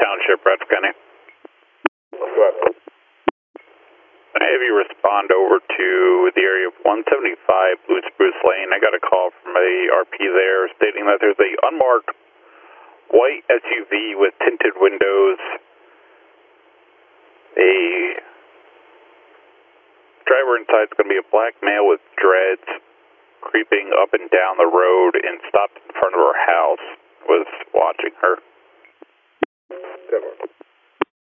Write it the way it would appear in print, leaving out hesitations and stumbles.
Township, Bradford County. I have you respond over to the area of 175 Blue Spruce Lane. I got a call from a RP there stating that there's a unmarked white SUV with tinted windows. A driver inside is going to be a black male with dreads creeping up and down the road and stopped in front of her house. Was watching her.